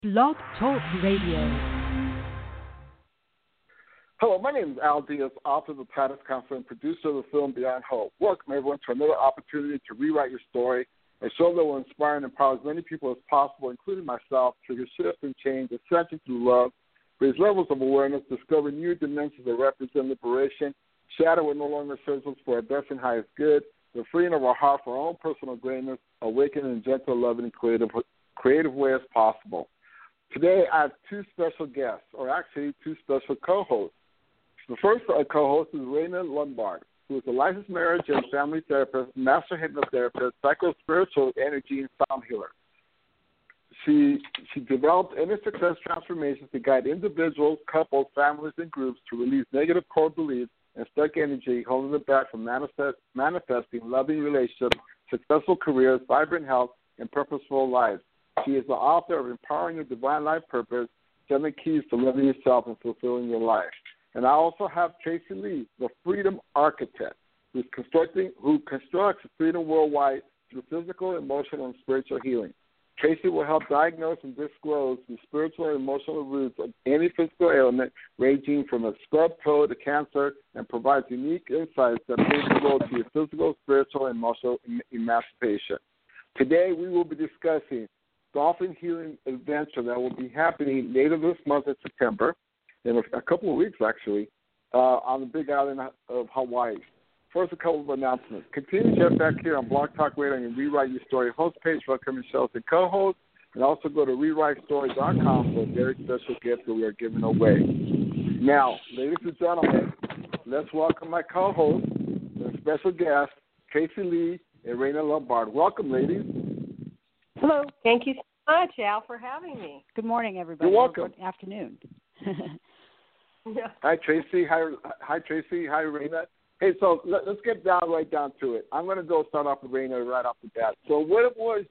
Blog Talk Radio. Hello, my name is Al Diaz, author of the Titus Council and producer of the film Beyond Hope. Welcome, everyone, to another opportunity to rewrite your story, a show that will inspire and empower as many people as possible, including myself, trigger shift and change, ascension through love, raise levels of awareness, discover new dimensions that represent liberation, shadow what no longer serves us for our best and highest good, the freeing of our heart for our own personal greatness, awakening in gentle, loving, and creative way as possible. Today, I have two special guests, or actually two special co-hosts. The first co-host is Raina Lombard, who is a licensed marriage and family therapist, master hypnotherapist, psycho-spiritual energy, and sound healer. She developed inner success transformations to guide individuals, couples, families, and groups to release negative core beliefs and stuck energy, holding them back from manifesting loving relationships, successful careers, vibrant health, and purposeful lives. She is the author of Empowering Your Divine Life Purpose, 7 Keys to Living Yourself and Fulfilling Your Life. And I also have Tracy Lee, the Freedom Architect, who constructs freedom worldwide through physical, emotional, and spiritual healing. Tracy will help diagnose and disclose the spiritual and emotional roots of any physical ailment, ranging from a stubbed toe to cancer, and provides unique insights that play the role to your physical, spiritual, and emotional emancipation. Today, we will be discussing Dolphin Healing Adventure that will be happening later this month in September, in a couple of weeks actually, on the Big Island of Hawaii. First, a couple of announcements. Continue to check back here on Blog Talk Radio and Rewrite Your Story host page for upcoming shows and co-hosts, and also go to rewritestory.com for a very special gift that we are giving away. Now, ladies and gentlemen, let's welcome my co-host and special guest, Tracy Lee and Raina Lombard. Welcome, ladies. Hello. Thank you so much, Al, for having me. Good morning, everybody. You're welcome. Good afternoon. Yeah. Hi, Tracy. Hi, Tracy. Hi, Raina. Hey, so let's get right down to it. I'm going to start off with Raina right off the bat. So what was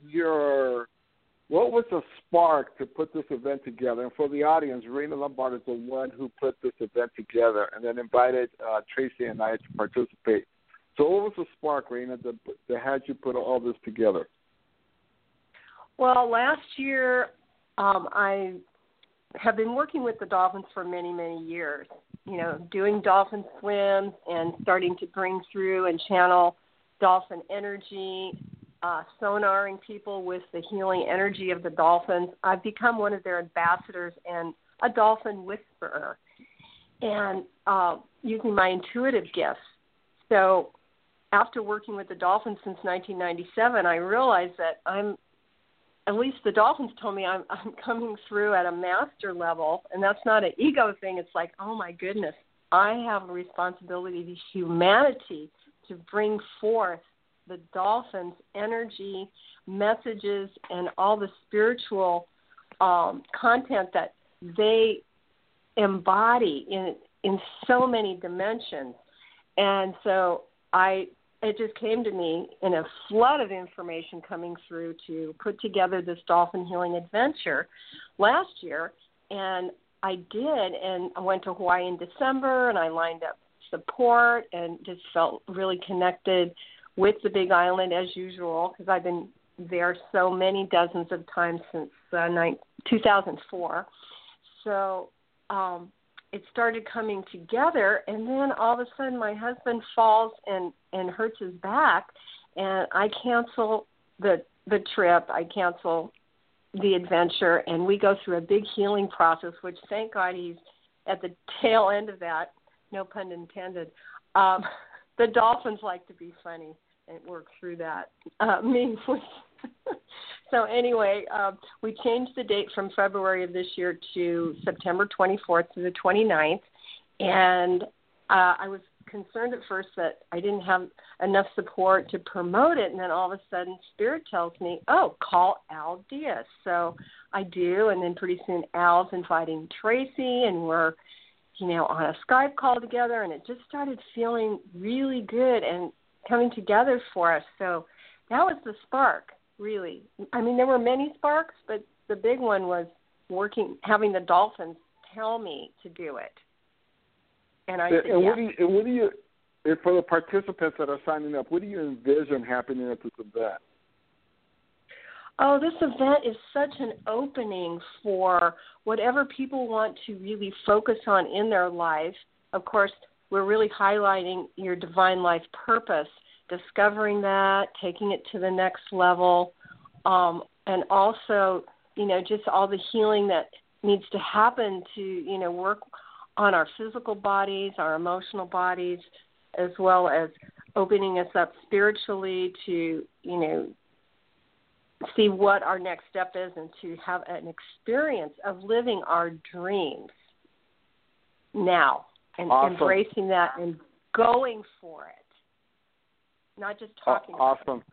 the spark to put this event together? And for the audience, Raina Lombard is the one who put this event together and then invited Tracy and I to participate. So what was the spark, Raina, that had you put all this together? Well, last year I have been working with the dolphins for many, many years, doing dolphin swims and starting to bring through and channel dolphin energy, sonaring people with the healing energy of the dolphins. I've become one of their ambassadors and a dolphin whisperer, and using my intuitive gifts. So after working with the dolphins since 1997, I realized that at least the dolphins told me I'm coming through at a master level, and that's not an ego thing. It's like, oh, my goodness, I have a responsibility to humanity to bring forth the dolphins' energy, messages, and all the spiritual content that they embody in so many dimensions. And so it just came to me in a flood of information coming through to put together this dolphin healing adventure last year. And I did, and I went to Hawaii in December, and I lined up support and just felt really connected with the Big Island as usual, because I've been there so many dozens of times since 2004. So it started coming together, and then all of a sudden my husband falls and hurts his back, and I cancel the trip. I cancel the adventure, and we go through a big healing process, which thank God he's at the tail end of that, no pun intended. The dolphins like to be funny and work through that. So anyway, we changed the date from February of this year to September 24th to the 29th, and I was concerned at first that I didn't have enough support to promote it, and then all of a sudden Spirit tells me, oh, call Al Diaz. So I do, and then pretty soon Al's inviting Tracy, and we're on a Skype call together, and it just started feeling really good and coming together for us. So that was the spark. Really. I mean, there were many sparks, but the big one was having the dolphins tell me to do it. And I said, yes. What do you, for the participants that are signing up, what do you envision happening at this event? Oh, this event is such an opening for whatever people want to really focus on in their life. Of course, we're really highlighting your divine life purpose, discovering that, taking it to the next level, and also, just all the healing that needs to happen to, work on our physical bodies, our emotional bodies, as well as opening us up spiritually to, see what our next step is and to have an experience of living our dreams now and embracing that and going for it, not just talking about it. Awesome.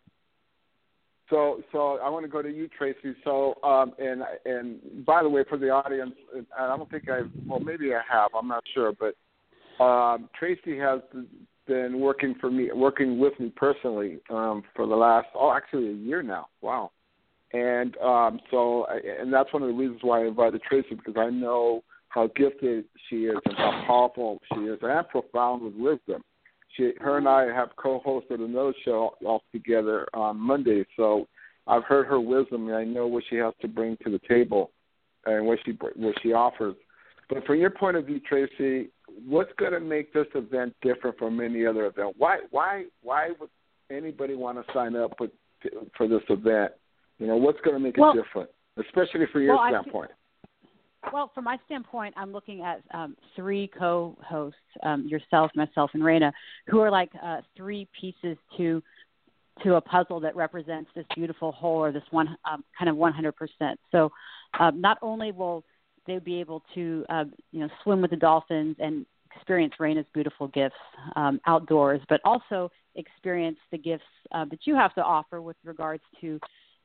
So I want to go to you, Tracy. So, and by the way, for the audience, I don't think maybe I have, I'm not sure, but Tracy has been working with me personally for the last, actually a year now. Wow. And and that's one of the reasons why I invited Tracy, because I know how gifted she is and how powerful she is and profound with wisdom. Her and I have co-hosted another show all together on Monday, so I've heard her wisdom and I know what she has to bring to the table and what she offers. But from your point of view, Tracy, what's going to make this event different from any other event? Why would anybody want to sign up for this event? What's going to make it different, especially from your standpoint? Well, from my standpoint, I'm looking at three co-hosts, yourself, myself, and Raina, who are like three pieces to a puzzle that represents this beautiful whole, or this one kind of 100%. So not only will they be able to swim with the dolphins and experience Raina's beautiful gifts outdoors, but also experience the gifts that you have to offer with regards to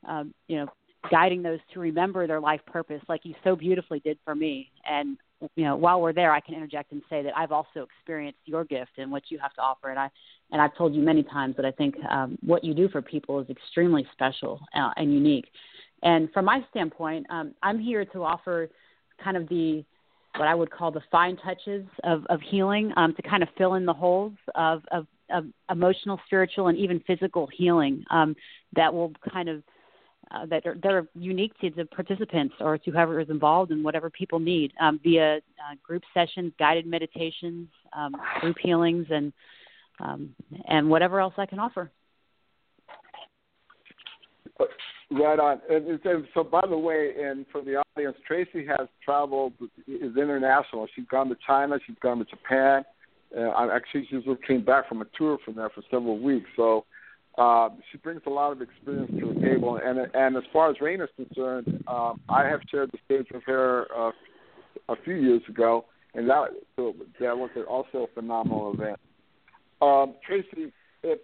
guiding those to remember their life purpose, like you so beautifully did for me. And, while we're there, I can interject and say that I've also experienced your gift and what you have to offer. And I've told you many times that I think what you do for people is extremely special and unique. And from my standpoint, I'm here to offer kind of what I would call the fine touches of healing, to kind of fill in the holes of emotional, spiritual, and even physical healing that will kind of that are unique to the participants or to whoever is involved and whatever people need via group sessions, guided meditations, group healings, and whatever else I can offer. Right on. And so, by the way, and for the audience, Tracy has traveled, is international. She's gone to China. She's gone to Japan. She just came back from a tour from there for several weeks. So she brings a lot of experience to the table. And as far as Raina is concerned, I have shared the stage with her a few years ago, and that was also a phenomenal event. Tracy,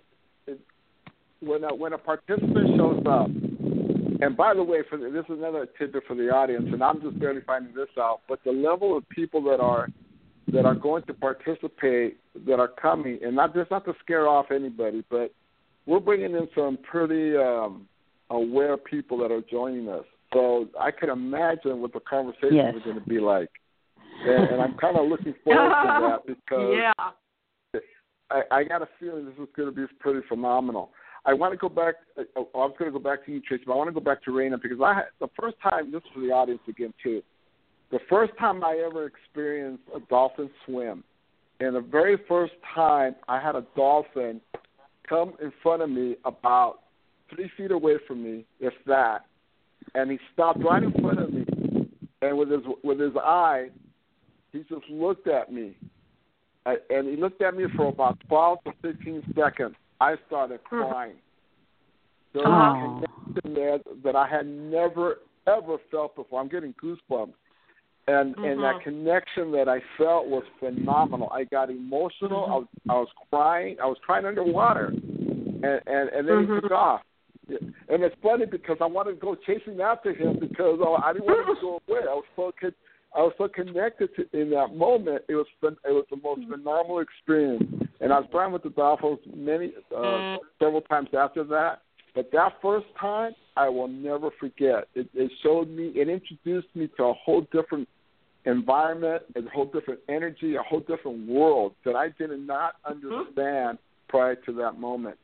when a participant shows up, and by the way, this is another tidbit for the audience, and I'm just barely finding this out, but the level of people that are going to participate, that are coming, and not to scare off anybody, but we're bringing in some pretty aware people that are joining us. So I can imagine what the conversation is going to be like. And I'm kind of looking forward to that because I got a feeling this is going to be pretty phenomenal. I want to go back. I was going to go back to you, Tracy, but I want to go back to Raina because the first time, this is for the audience again too, the first time I ever experienced a dolphin swim, and the very first time I had a dolphin come in front of me about 3 feet away from me, if that, and he stopped right in front of me, and with his eye, he just looked at me, and he looked at me for about 12 to 15 seconds. I started crying. There was a connection there that I had never, ever felt before. I'm getting goosebumps. And that connection that I felt was phenomenal. I got emotional. I was crying. I was crying underwater. And then he took off. And it's funny because I wanted to go chasing after him because I didn't want him to go away. I was so connected to in that moment. It was the most phenomenal experience. And I was playing with the dolphins several times after that. But that first time, I will never forget. It showed me, it introduced me to a whole different environment, a whole different energy, a whole different world that I did not understand prior to that moment.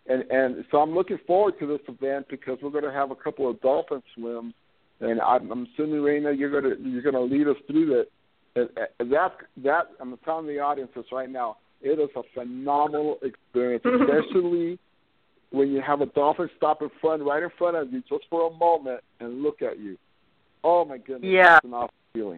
And so I'm looking forward to this event because we're going to have a couple of dolphin swims, and I'm assuming, Raina, you're going to lead us through that. That I'm telling the audience this right now. It is a phenomenal experience, especially when you have a dolphin stop right in front of you, just for a moment, and look at you. Oh my goodness, yeah. It's an awesome feeling.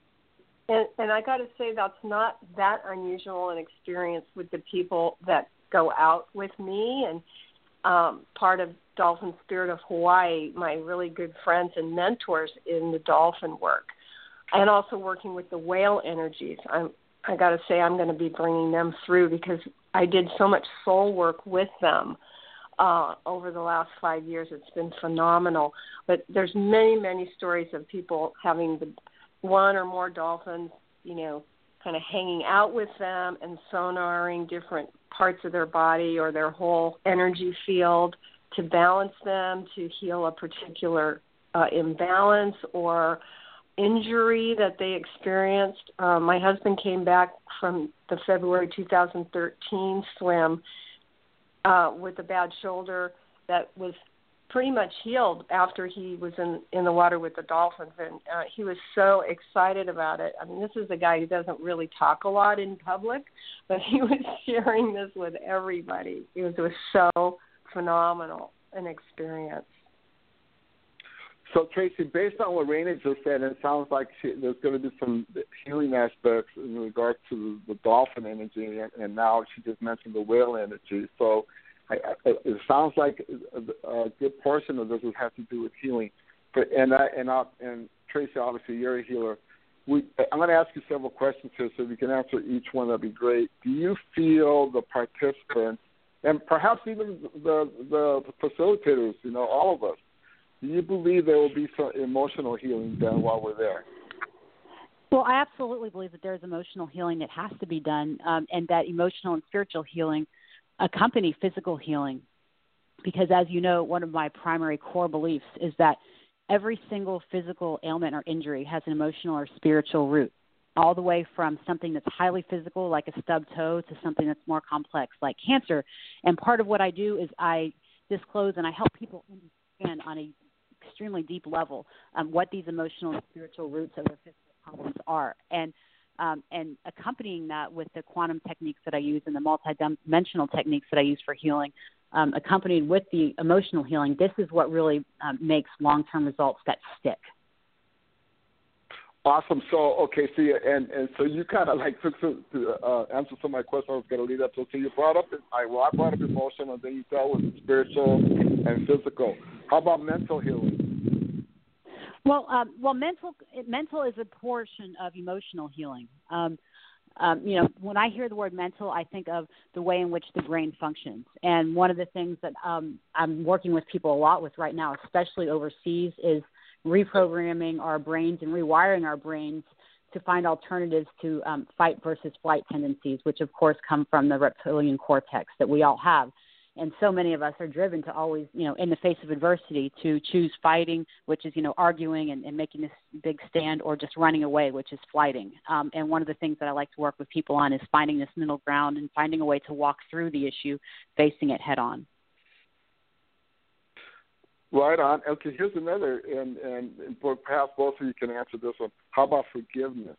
And I got to say, that's not that unusual an experience with the people that go out with me. And part of Dolphin Spirit of Hawaii, my really good friends and mentors in the dolphin work, and also working with the whale energies. I got to say, I'm going to be bringing them through because I did so much soul work with them over the last 5 years. It's been phenomenal. But there's many, many stories of people having the one or more dolphins, kind of hanging out with them and sonaring different parts of their body or their whole energy field to balance them, to heal a particular imbalance or injury that they experienced. My husband came back from the February 2013 swim with a bad shoulder that was pretty much healed after he was in the water with the dolphins, and he was so excited about it. I mean, this is a guy who doesn't really talk a lot in public, but he was sharing this with everybody. It was so phenomenal an experience. So, Tracy, based on what Raina just said, it sounds like there's going to be some healing aspects in regards to the dolphin energy, and now she just mentioned the whale energy. So it sounds like a good portion of this would have to do with healing. And Tracy, obviously, you're a healer. I'm going to ask you several questions here, so if you can answer each one, that'd be great. Do you feel the participants, and perhaps even the facilitators, all of us, do you believe there will be some emotional healing done while we're there? Well, I absolutely believe that there's emotional healing that has to be done, and that emotional and spiritual healing accompany physical healing. Because as you know, one of my primary core beliefs is that every single physical ailment or injury has an emotional or spiritual root, all the way from something that's highly physical, like a stubbed toe, to something that's more complex, like cancer. And part of what I do is I disclose and I help people understand on a extremely deep level what these emotional and spiritual roots of their physical problems are. And accompanying that with the quantum techniques that I use and the multidimensional techniques that I use for healing, accompanied with the emotional healing, this is what really makes long-term results that stick. Awesome. So, okay, and so you kind of took to answer some of my questions I was going to lead up to. So you brought up, I brought up emotional, and then you dealt with spiritual and physical. How about mental healing? Well, mental is a portion of emotional healing. When I hear the word mental, I think of the way in which the brain functions. And one of the things that I'm working with people a lot with right now, especially overseas, is reprogramming our brains and rewiring our brains to find alternatives to fight versus flight tendencies, which of course come from the reptilian cortex that we all have. And so many of us are driven to always, in the face of adversity, to choose fighting, which is, arguing and making this big stand, or just running away, which is flighting. And one of the things that I like to work with people on is finding this middle ground and finding a way to walk through the issue, facing it head on. Right on. Okay, here's another, and perhaps both of you can answer this one. How about forgiveness?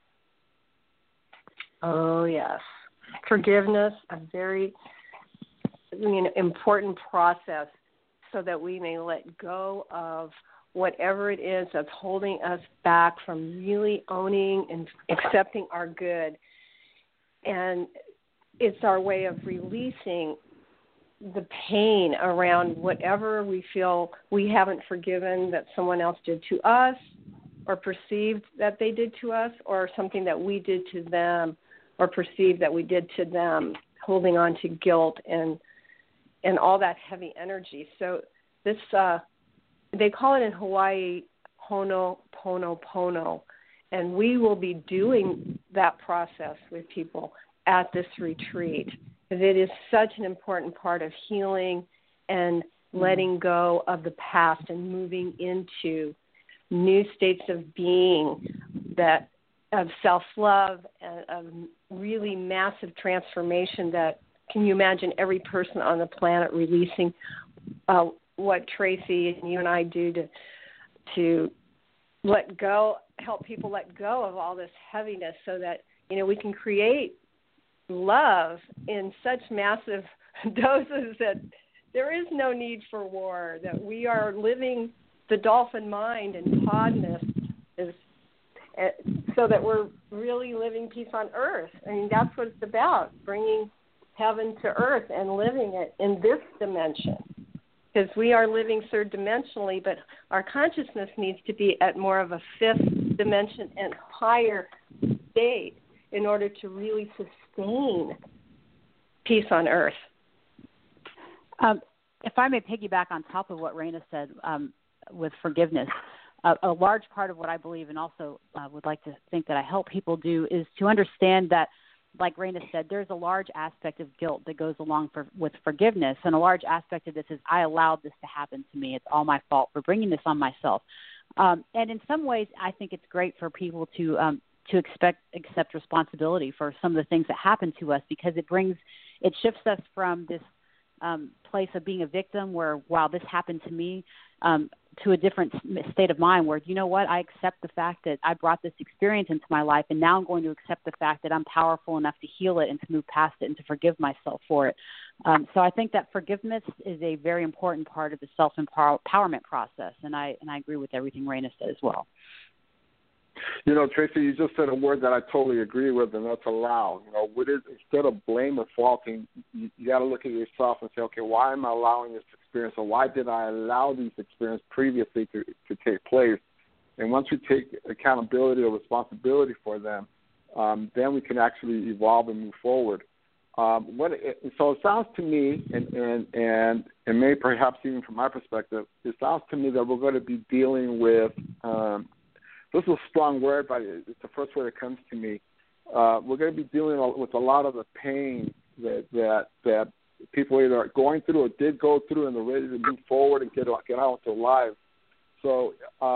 Oh, yes. Forgiveness, a very important process so that we may let go of whatever it is that's holding us back from really owning and accepting our good. And it's our way of releasing the pain around whatever we feel we haven't forgiven that someone else did to us, or perceived that they did to us, or something that we did to them or perceived that we did to them, holding on to guilt and all that heavy energy. So this, they call it in Hawaii, Ho'oponopono, and we will be doing that process with people at this retreat. It is such an important part of healing and letting go of the past and moving into new states of being, that of self-love and of really massive transformation that can you imagine every person on the planet releasing what Tracy and you and I do to let go, help people let go of all this heaviness so that, we can create love in such massive doses that there is no need for war, that we are living the dolphin mind and podness so that we're really living peace on earth. I mean, that's what it's about, bringing heaven to earth and living it in this dimension. Because we are living third dimensionally, but our consciousness needs to be at more of a fifth dimension and higher state in order to really sustain peace on earth. If I may piggyback on top of what Raina said with forgiveness, a large part of what I believe and also would like to think that I help people do is to understand that, like Raina said, there's a large aspect of guilt that goes along with forgiveness, and a large aspect of this is I allowed this to happen to me. It's all my fault for bringing this on myself. And in some ways, I think it's great for people to accept responsibility for some of the things that happen to us, because it shifts us from this place of being a victim where, wow, this happened to me, to a different state of mind where, you know what, I accept the fact that I brought this experience into my life, and now I'm going to accept the fact that I'm powerful enough to heal it and to move past it and to forgive myself for it. So I think that forgiveness is a very important part of the self-empowerment process, and I agree with everything Raina said as well. Tracy, you just said a word that I totally agree with, and that's allow. Instead of blame or faulting, you got to look at yourself and say, okay, why am I allowing this experience, or why did I allow these experiences previously to take place? And once we take accountability or responsibility for them, then we can actually evolve and move forward. So it sounds to me, and maybe perhaps even from my perspective, it sounds to me that we're going to be dealing with this is a strong word, but it's the first word that comes to me. We're going to be dealing with a lot of the pain that people either are going through or did go through, and they're ready to move forward and get on with their lives. So,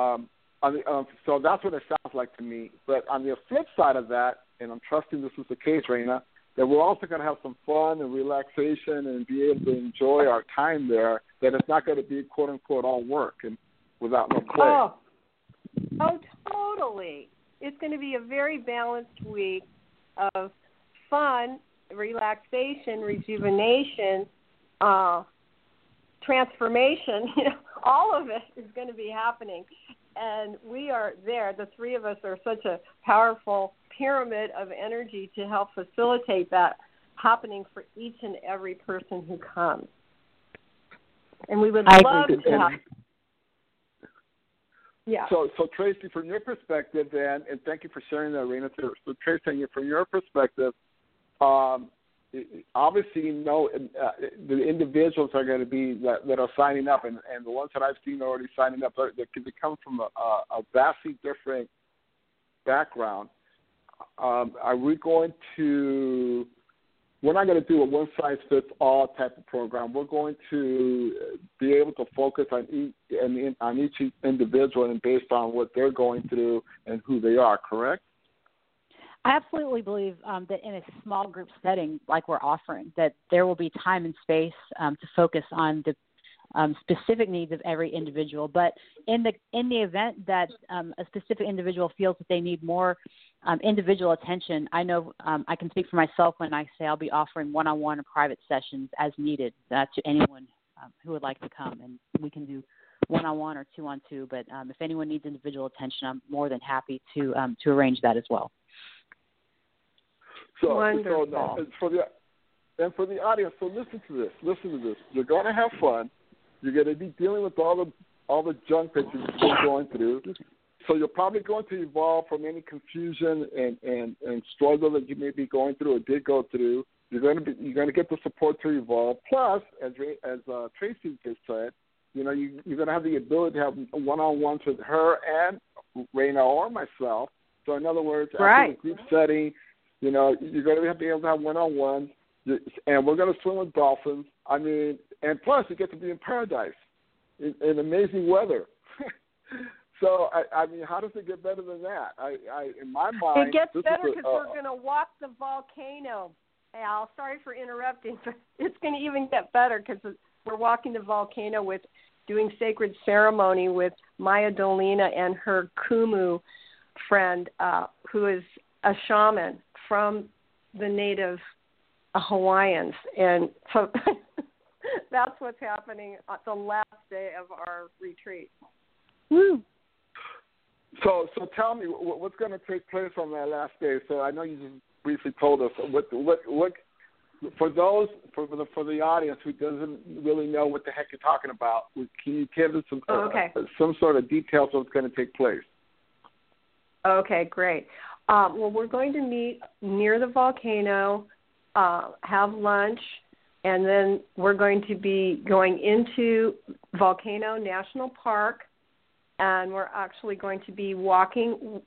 so that's what it sounds like to me. But on the flip side of that, and I'm trusting this is the case, Raina, that we're also going to have some fun and relaxation and be able to enjoy our time there. That it's not going to be quote unquote all work and without no play. Oh, totally. It's going to be a very balanced week of fun, relaxation, rejuvenation, transformation. All of it is going to be happening. And we are there. The three of us are such a powerful pyramid of energy to help facilitate that happening for each and every person who comes. And we would love to have... Yeah. So Tracy, from your perspective, then, and thank you for sharing that, Raina. So Tracy, from your perspective, obviously, the individuals are going to be that are signing up, and the ones that I've seen already signing up, they come from a vastly different background. Are we going to? We're not going to do a one-size-fits-all type of program. We're going to be able to focus on each individual and based on what they're going through and who they are, correct? I absolutely believe that in a small group setting like we're offering, that there will be time and space to focus on the specific needs of every individual. But in the event that a specific individual feels that they need more individual attention, I know I can speak for myself when I say I'll be offering one-on-one or private sessions as needed to anyone who would like to come. And we can do one-on-one or two-on-two. But if anyone needs individual attention, I'm more than happy to arrange that as well. Wonderful. For the audience, so listen to this. You're going to have fun. You're going to be dealing with all the junk that you've been going through. So you're probably going to evolve from any confusion and struggle that you may be going through or did go through. You're going to get the support to evolve. Plus, as Tracy just said, you're going to have the ability to have one-on-ones with her and Raina or myself. So in other words, after the group setting, you're going to be able to have one-on-ones, and we're going to swim with dolphins. I mean, and plus you get to be in paradise in amazing weather. So, I mean, how does it get better than that? In my mind, it gets better because we're going to walk the volcano Al. Sorry for interrupting, but it's going to even get better because we're walking the volcano doing sacred ceremony with Maya Dolina and her Kumu friend, who is a shaman from the native Hawaiians. And so that's what's happening on the last day of our retreat. Woo! So tell me what's going to take place on that last day. So I know you just briefly told us what for the audience who doesn't really know what the heck you're talking about. Can you give us some sort of details of what's going to take place? Okay, great. Well, we're going to meet near the volcano, have lunch, and then we're going to be going into Volcano National Park, and we're actually going to be walking.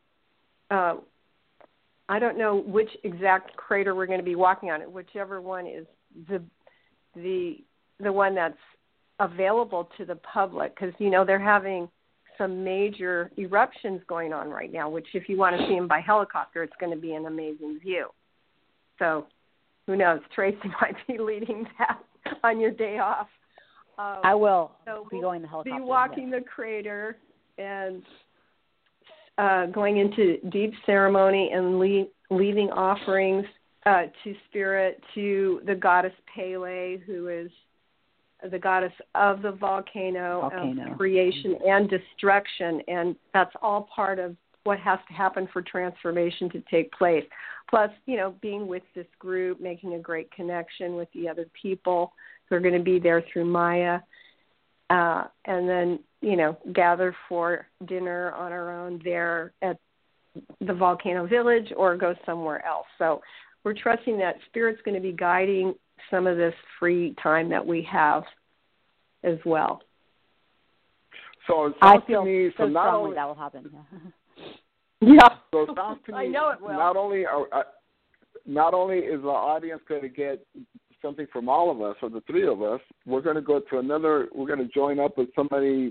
I don't know which exact crater we're going to be walking on. Whichever one is the one that's available to the public, because they're having some major eruptions going on right now. Which, if you want to see them by helicopter, it's going to be an amazing view. So, who knows? Tracy might be leading that on your day off. I will be going the helicopter. Be walking the crater and going into deep ceremony and leaving offerings to Spirit, to the goddess Pele, who is the goddess of the volcano. Of creation and destruction. And that's all part of what has to happen for transformation to take place. Plus, being with this group, making a great connection with the other people who are going to be there through Maya. And then, gather for dinner on our own there at the Volcano Village or go somewhere else. So we're trusting that Spirit's going to be guiding some of this free time that we have as well. So it I sounds feel to me, so not strongly only that will happen. Yeah. So it sounds to me, I know it will. Not only is the audience going to get something from all of us, or the three of us, we're going to go to another. We're going to join up with somebody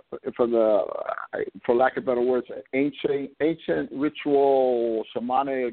for lack of better words, ancient ritual shamanic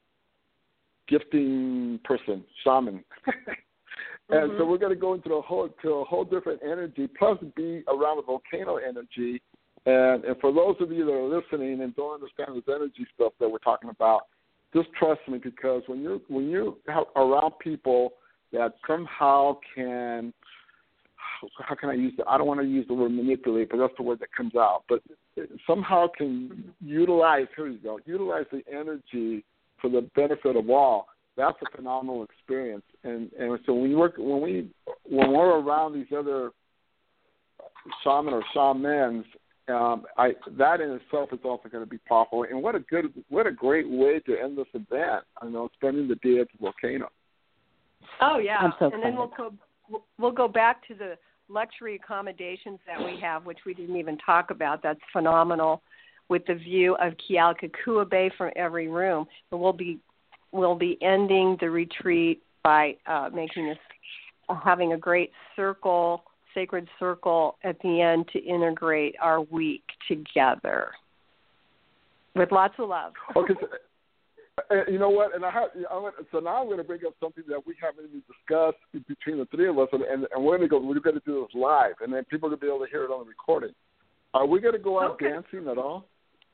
gifting person, shaman. And so we're going to go into a whole different energy, plus be around the volcano energy. And for those of you that are listening and don't understand this energy stuff that we're talking about, just trust me, because when you're around people that somehow can, how can I use it? I don't want to use the word manipulate, but that's the word that comes out. But somehow can utilize the energy for the benefit of all. That's a phenomenal experience. And so when we're around these other shaman or shamans, that in itself is also going to be powerful. And what a great way to end this event. Spending the day at the volcano. Oh yeah, I'm so and then we'll go back to the luxury accommodations that we have, which we didn't even talk about. That's phenomenal, with the view of Kealakekua Bay from every room. And we'll be ending the retreat by having a great sacred circle at the end to integrate our week together with lots of love. Okay. You know what? So now I'm going to bring up something that we haven't even discussed between the three of us, and we're going to do this live, and then people are going to be able to hear it on the recording. Are we going to go out dancing at all?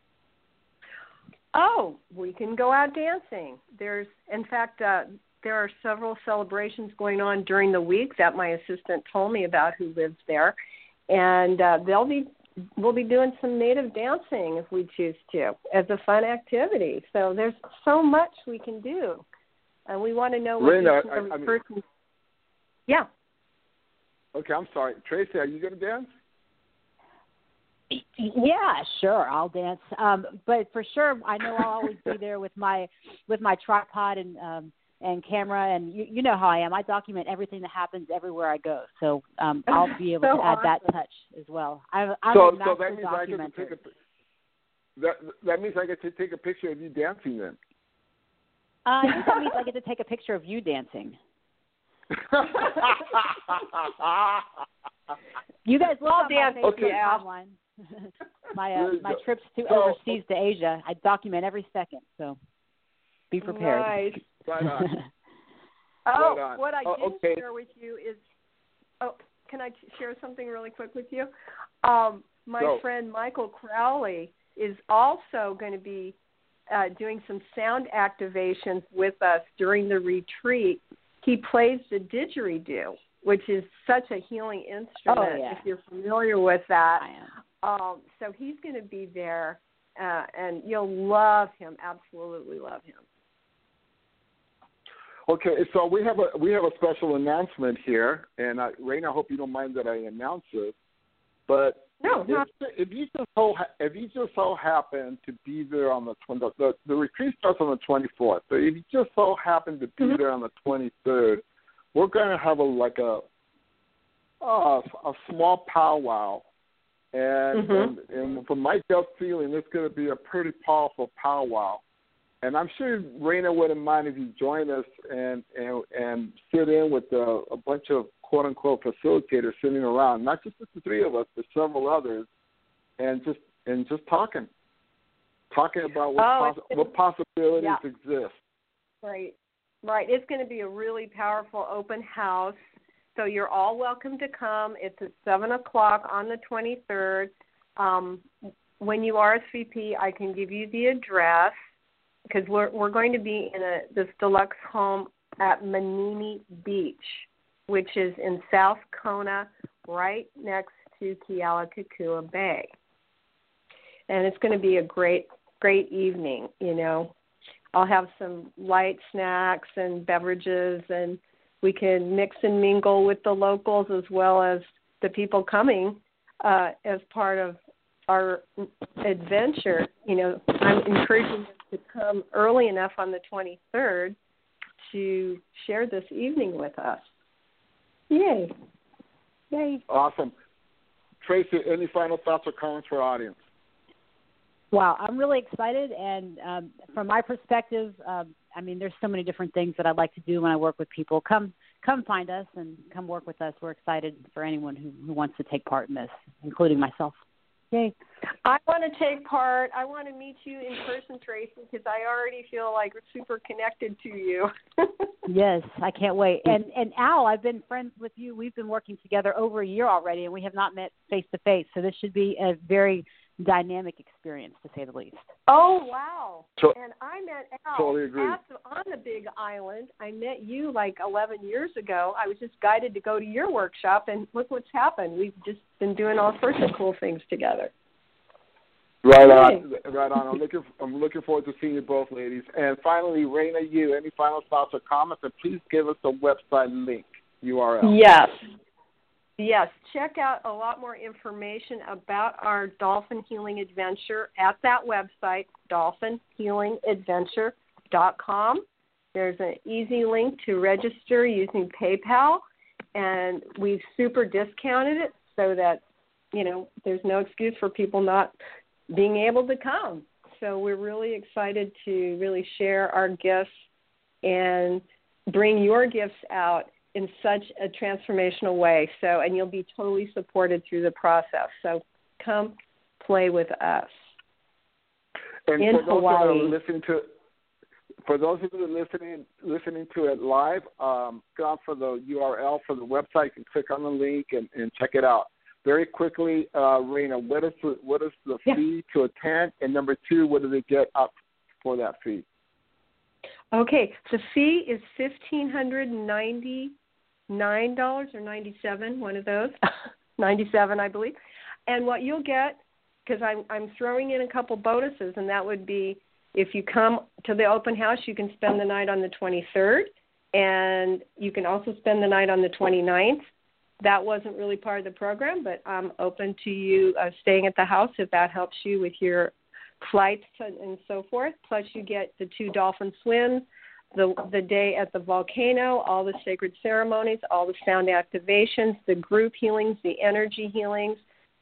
Oh, we can go out dancing. There are several celebrations going on during the week that my assistant told me about, who lives there, and we'll be doing some native dancing if we choose to as a fun activity. So there's so much we can do, and we want to know what each person. Yeah. Okay, I'm sorry, Tracy. Are you going to dance? Yeah, sure, I'll dance. But for sure, I know I'll always be there with my tripod and camera, and you know how I am. I document everything that happens everywhere I go, so I'll be able to add that touch as well. So that means I get to take that means I get to take a picture of you dancing then. I think that means I get to take a picture of you dancing. You guys look on my Facebook online. My trips to overseas to Asia, I document every second, so be prepared. Nice. Right on. Oh, Right on. what I didn't okay. share with you is, can I share something really quick with you? My friend Michael Crowley is also going to be doing some sound activations with us during the retreat. He plays the didgeridoo, which is such a healing instrument, if you're familiar with that. I am. So he's going to be there, and you'll love him, absolutely love him. Okay, so we have a special announcement here, and Raina, I hope you don't mind that I announce it, but no, if you just so happen to be there on the retreat starts on the 24th, so if you just so happen to be there on the 23rd, we're going to have a small powwow, and from my gut feeling, it's going to be a pretty powerful powwow. And I'm sure Raina wouldn't mind if you join us and sit in with a bunch of quote unquote facilitators sitting around, not just the three of us, but several others, and just talking about what possibilities exist. Right. It's going to be a really powerful open house. So you're all welcome to come. It's at 7:00 on the 23rd. When you RSVP, I can give you the address, because we're going to be in this deluxe home at Manini Beach, which is in South Kona, right next to Kealakekua Bay. And it's going to be a great evening, you know. I'll have some light snacks and beverages, and we can mix and mingle with the locals as well as the people coming as part of our adventure. You know, I'm encouraging them to come early enough on the 23rd to share this evening with us. Yay. Awesome. Tracy, any final thoughts or comments for our audience? Wow, I'm really excited, and from my perspective, I mean, there's so many different things that I'd like to do when I work with people. Come find us and come work with us. We're excited for anyone who wants to take part in this, including myself. Yay. I want to take part. I want to meet you in person, Tracy, because I already feel like we're super connected to you. Yes, I can't wait. And Al, I've been friends with you. We've been working together over a year already, and we have not met face-to-face. So this should be a very dynamic experience, to say the least. Oh, wow. And I met Al totally agree. On the Big Island. I met you like 11 years ago. I was just guided to go to your workshop, and look what's happened. We've just been doing all sorts of cool things together. Right on. I'm looking forward to seeing you both, ladies. And finally, Raina, any final thoughts or comments? And please give us the website link, URL. Yes, check out a lot more information about our Dolphin Healing Adventure at that website, dolphinhealingadventure.com. There's an easy link to register using PayPal, and we've super discounted it so that, you know, there's no excuse for people not being able to come. So we're really excited to really share our gifts and bring your gifts out in such a transformational way. So, and you'll be totally supported through the process. So come play with us. And in Hawaii. For those of you listening to it live, go out for the URL for the website and click on the link and check it out. Very quickly, Raina, what is the fee to attend? And number two, what do they get up for that fee? Okay, the fee is $1,599 or $97, one of those, $97, I believe. And what you'll get, because I'm throwing in a couple bonuses, and that would be if you come to the open house, you can spend the night on the 23rd, and you can also spend the night on the 29th. That wasn't really part of the program, but I'm open to you staying at the house if that helps you with your flights and so forth. Plus, you get the 2 dolphin swims, the day at the volcano, all the sacred ceremonies, all the sound activations, the group healings, the energy healings.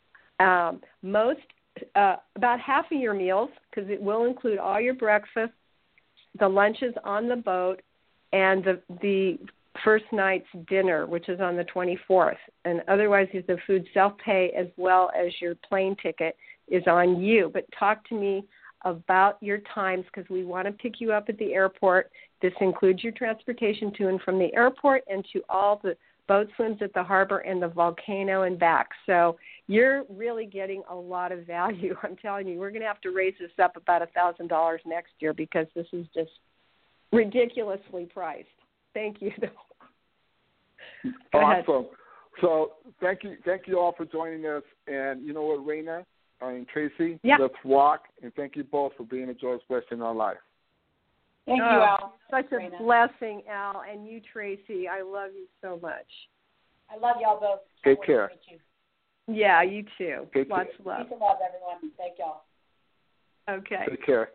About half of your meals, because it will include all your breakfast, the lunches on the boat, and the first night's dinner, which is on the 24th. And otherwise, the food self-pay as well as your plane ticket is on you. But talk to me about your times because we want to pick you up at the airport. This includes your transportation to and from the airport and to all the boat swims at the harbor and the volcano and back. So you're really getting a lot of value. I'm telling you, we're going to have to raise this up about $1,000 next year because this is just ridiculously priced. Thank you. Go ahead. Awesome. So thank you all for joining us. And you know what, Raina and Tracy, let's rock. And thank you both for being a joyous blessing in our life. Thank you, Al. Such a blessing, Al, and you, Tracy. I love you so much. I love y'all both. Take care. Yeah, you too. Lots of love. Peace and love, everyone. Thank y'all. Okay. Take care.